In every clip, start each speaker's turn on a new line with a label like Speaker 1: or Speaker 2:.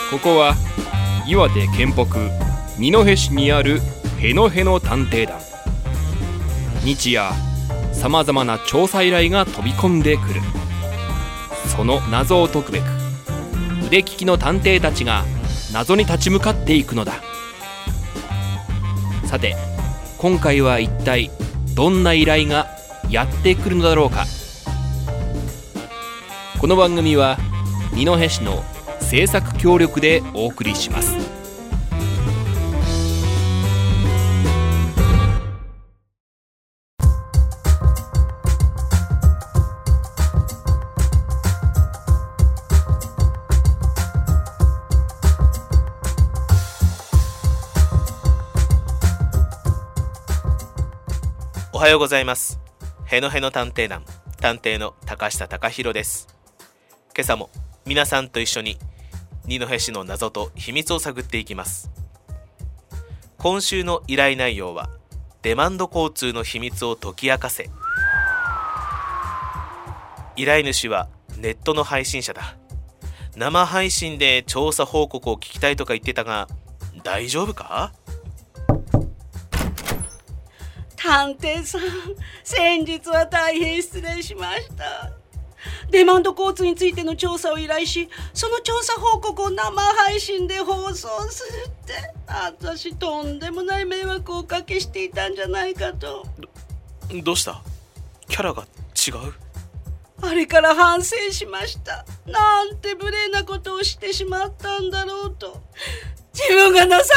Speaker 1: ここは岩手県北二戸市にあるへのへの探偵団。日夜さまざまな調査依頼が飛び込んでくる。その謎を解くべく腕利きの探偵たちが謎に立ち向かっていくのだ。さて今回は一体どんな依頼がやってくるのだろうか。この番組は二戸市の制作協力でお送りします。
Speaker 2: おはようございます。へのへの探偵団探偵の高下隆弘です。今朝も皆さんと一緒に二戸市の謎と秘密を探っていきます。今週の依頼内容はデマンド交通の秘密を解き明かせ。依頼主はネットの配信者だ。生配信で調査報告を聞きたいとか言ってたが大丈夫か？
Speaker 3: 探偵さん、先日は大変失礼しました。デマンド交通についての調査を依頼し、その調査報告を生配信で放送するって、私とんでもない迷惑をおかけしていたんじゃないかと。
Speaker 2: どうした？キャラが違う？
Speaker 3: あれから反省しました。なんて無礼なことをしてしまったんだろうと。自分が情けないです。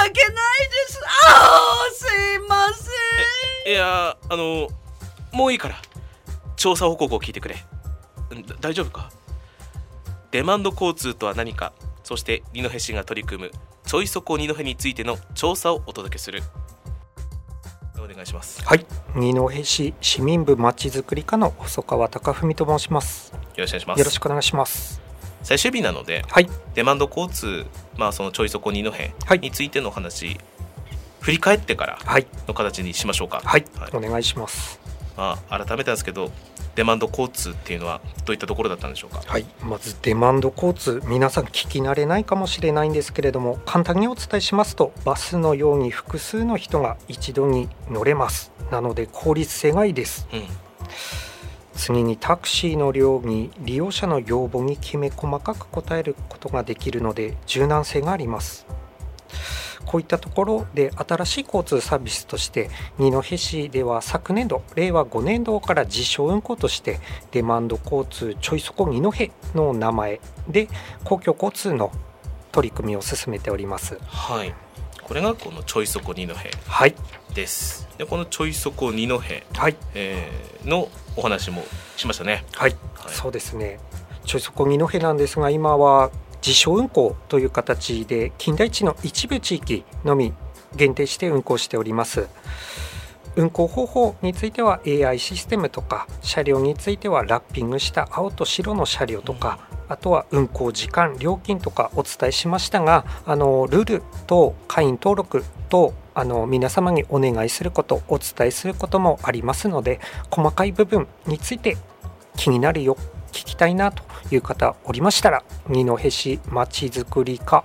Speaker 3: すいません。
Speaker 2: いやもういいから調査報告を聞いてくれ。大丈夫か？デマンド交通とは何か、そして二戸市が取り組むちょいそこ二戸についての調査をお届けする。お願いします。
Speaker 4: はい、二戸市市民部まちづくり課の細川貴文と申します。
Speaker 2: よろしくお願いします。
Speaker 4: よろしくお願いします。
Speaker 2: 最終日なので、
Speaker 4: はい、
Speaker 2: デマンド交通、そのちょいそこ二戸についての話、振り返ってからの形にしましょうか。
Speaker 4: はい、お願いします。
Speaker 2: 改めてなんですけど、デマンド交通っていうのはどういったところだったんでしょうか？
Speaker 4: はい、まずデマンド交通、皆さん聞き慣れないかもしれないんですけれども、簡単にお伝えしますと、バスのように複数の人が一度に乗れます。なので効率性がいいです。次にタクシーの量に利用者の要望にきめ細かく応えることができるので柔軟性があります。こういったところで新しい交通サービスとして二戸市では昨年度令和5年度から実証運行としてデマンド交通ちょいそこ二戸の名前で公共交通の取り組みを進めております。
Speaker 2: はい、これがこのちょいそこ二戸です。でこのちょいそこ二戸、のお話もしましたね。
Speaker 4: そうですね。ちょいそこ二戸なんですが、今は実証運行という形で金田一の一部地域のみ限定して運行しております。運行方法については AI システムとか、車両についてはラッピングした青と白の車両とか、あとは運行時間料金とかお伝えしましたが、ルールと会員登録と皆様にお願いすること、お伝えすることもありますので、細かい部分について気になるよ、聞きたいなという方おりましたら、二戸市まちづくり課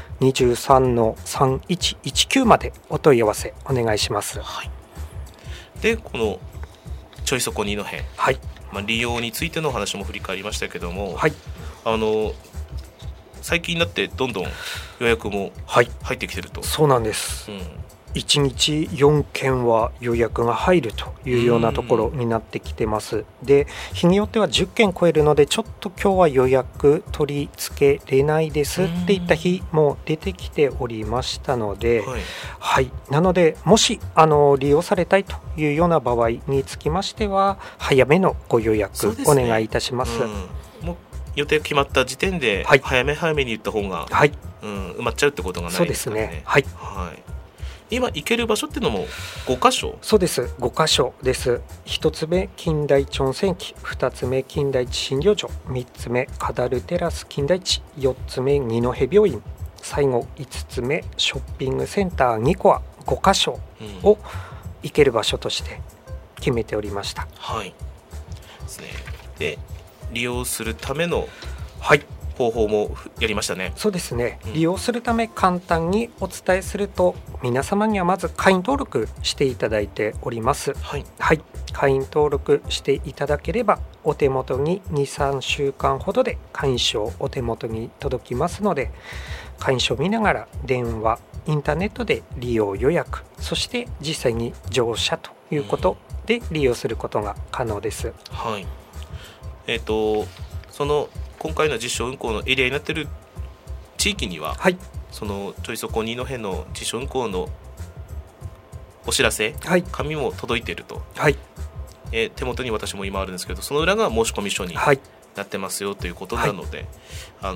Speaker 4: 23-3119 までお問い合わせお願いします。
Speaker 2: でこのちょいそこ二戸、利用についての話も振り返りましたけども、最近になってどんどん予約も入ってきてると。
Speaker 4: そうなんです。1日4件は予約が入るというようなところになってきてます。で、日によっては10件超えるので、ちょっと今日は予約取り付けれないですっていった日も出てきておりましたので、なのでもし利用されたいというような場合につきましては、早めのご予約お願いいたします。
Speaker 2: もう予定決まった時点で早め早めに言った方が、埋まっちゃうってことがないですからね。今行ける場所っていうのも5カ所？
Speaker 4: そうです、5カ所です。1つ目金田一温泉駅、2つ目金田一診療所、3つ目カダルテラス金田一、4つ目二戸病院、最後5つ目ショッピングセンター2個は5カ所を行ける場所として決めておりました。
Speaker 2: ですね。で利用するための方法もやりましたね。
Speaker 4: そうですね、利用するため簡単にお伝えすると、皆様にはまず会員登録していただいております。はい、会員登録していただければお手元に 2,3 週間ほどで会員証お手元に届きますので、会員証を見ながら電話、インターネットで利用予約、そして実際に乗車ということで利用することが可能です。
Speaker 2: はい。その今回の実証運行のエリアになっている地域には、はい、そのちょいそこ二戸の実証運行のお知らせ、はい、紙も届いていると、はい、手元に私も今あるんですけど、その裏が申込書になってますよということなので、はい、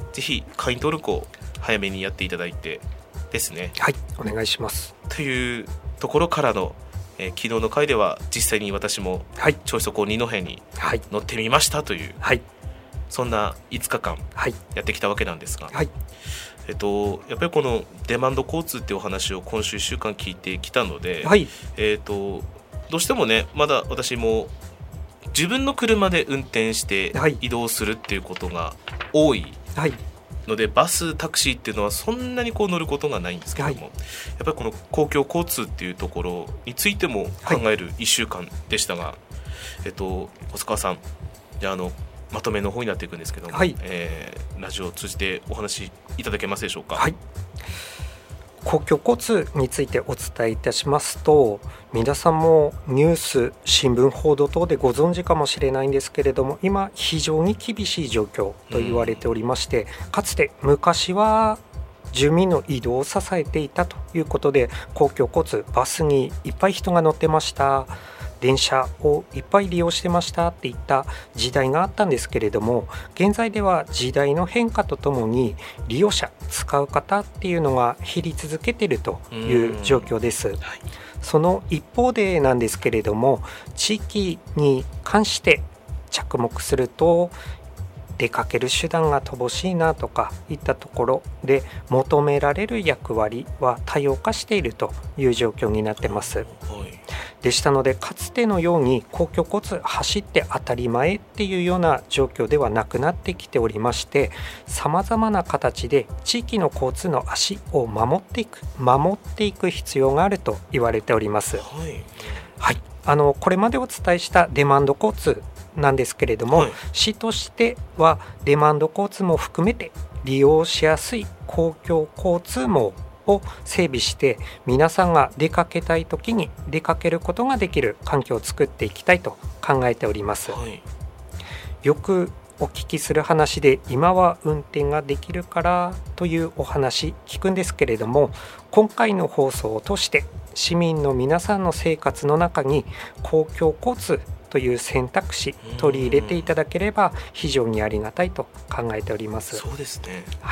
Speaker 2: ぜひ会員登録を早めにやっていただいてですね。
Speaker 4: はい、お願いします。
Speaker 2: というところからの、昨日の回では実際に私もちょいそこ二戸に乗ってみましたという、はい、そんな5日間やってきたわけなんですが、はい、やっぱりこのデマンド交通っていうお話を今週1週間聞いてきたので、はい、どうしてもね、まだ私も自分の車で運転して移動するっていうことが多いので、バスタクシーっていうのはそんなにこう乗ることがないんですけども、はい、やっぱりこの公共交通っていうところについても考える1週間でしたが、細川さん、じゃあまとめの方になっていくんですけども、はい、ラジオを通じてお話いただけますでしょうか。
Speaker 4: はい、公共交通についてお伝えいたしますと、皆さんもニュース、新聞報道等でご存知かもしれないんですけれども、今非常に厳しい状況と言われておりまして、かつて昔は住民の移動を支えていたということで、公共交通、バスにいっぱい人が乗ってました、電車をいっぱい利用してましたっていった時代があったんですけれども、現在では時代の変化とともに利用者、使う方っていうのが減り続けているという状況です。はい、その一方でなんですけれども、地域に関して着目すると、出かける手段が乏しいなとかいったところで求められる役割は多様化しているという状況になってます。はい、でしたので、かつてのように公共交通走って当たり前っていうような状況ではなくなってきておりまして、さまざまな形で地域の交通の足を守っていく必要があると言われております。はい、はい、これまでお伝えしたデマンド交通なんですけれども、はい、市としてはデマンド交通も含めて利用しやすい公共交通網を整備して、皆さんが出かけたい時に出かけることができる環境を作っていきたいと考えております。はい、よくお聞きする話で、今は運転ができるからというお話聞くんですけれども、今回の放送を通して市民の皆さんの生活の中に公共交通という選択肢取り入れていただければ非常にありがたいと考えております。
Speaker 2: そうですね。はい、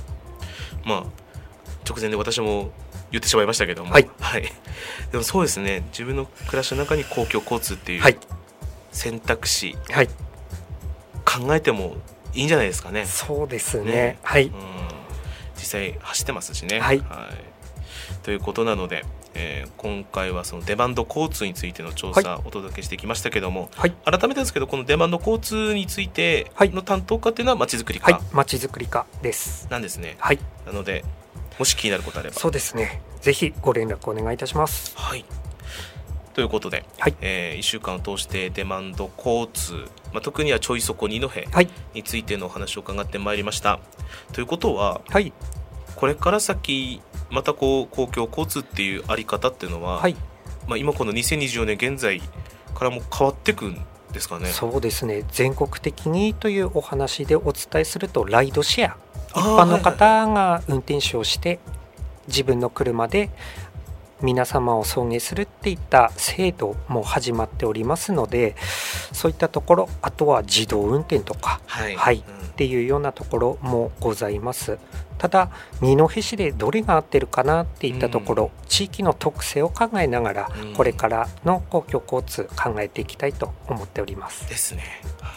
Speaker 2: 直前で私も言ってしまいましたけども、はいはい、でもそうですね、自分の暮らしの中に公共交通っていう選択肢、はい、考えてもいいんじゃないですかね。
Speaker 4: そうですね。はい、
Speaker 2: 実際走ってますしね。はいはい、ということなので、今回はそのデマンド交通についての調査をお届けしてきましたけども、はい、改めてですけど、このデマンド交通についての担当課っていうのはまちづくり課、はい、
Speaker 4: まちづくり課です
Speaker 2: なんですね。
Speaker 4: はい、
Speaker 2: なのでもし気になることあれば、
Speaker 4: そうですね、ぜひご連絡お願いいたします。
Speaker 2: はい、ということで、はい、1週間を通してデマンド交通、特にはちょいそこ二戸についてのお話を伺ってまいりました。ということは、はい、これから先また公共交通っていうあり方っていうのは、はい、今この2024年現在からも変わっていくんですかね。
Speaker 4: そうですね、全国的にというお話でお伝えすると、ライドシェア、一般の方が運転手をして自分の車で皆様を送迎するっていった制度も始まっておりますので、そういったところ、あとは自動運転とか、はいはい、っていうようなところもございます。ただ二戸市でどれが合ってるかなっていったところ、地域の特性を考えながら、これからの公共交通考えていきたいと思っております
Speaker 2: ですね。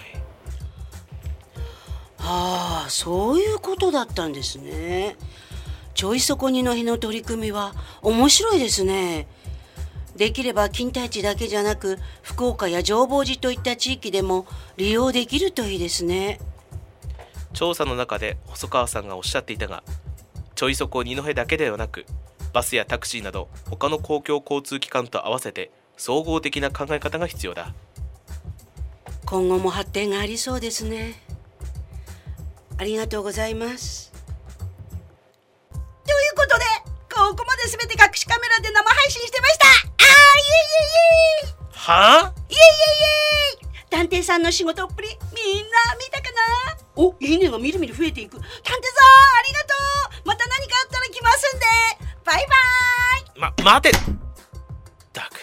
Speaker 3: はい、そういうことだったんですね。ちょいそこ二戸の取り組みは面白いですね。できれば錦帯地だけじゃなく、福岡や浄法寺といった地域でも利用できるといいですね。
Speaker 2: 調査の中で細川さんがおっしゃっていたが、ちょいそこ二戸だけではなく、バスやタクシーなど他の公共交通機関と合わせて総合的な考え方が必要だ。
Speaker 3: 今後も発展がありそうですね。ありがとうございます。ということで、ここまで全て隠しカメラで生配信してました。イエイイエイイエイ。
Speaker 2: はぁ？
Speaker 3: イエイイエイイエイ。探偵さんの仕事っぷり、みんな見たかな？お、いいねがみるみる増えていく。探偵さん、ありがとう。また何かあったら来ますんで。バイバイ。
Speaker 2: 待て。ダク。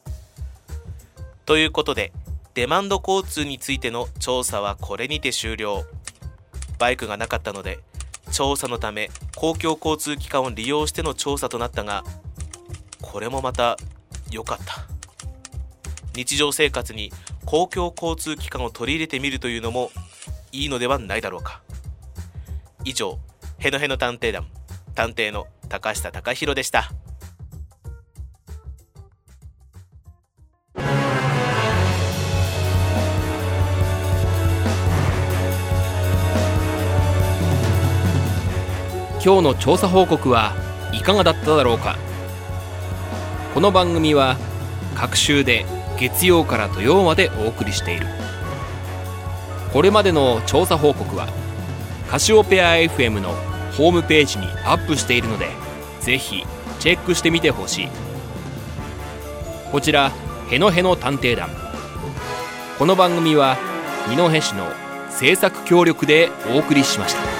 Speaker 2: ということで、デマンド交通についての調査はこれにて終了。バイクがなかったので、調査のため公共交通機関を利用しての調査となったが、これもまた良かった。日常生活に公共交通機関を取り入れてみるというのもいいのではないだろうか。以上、へのへの探偵団、探偵の高下貴弘でした。
Speaker 1: 今日の調査報告はいかがだっただろうか。この番組は各週で月曜から土曜までお送りしている。これまでの調査報告はカシオペア FM のホームページにアップしているので、ぜひチェックしてみてほしい。こちらへのへの探偵団、この番組は二戸市の制作協力でお送りしました。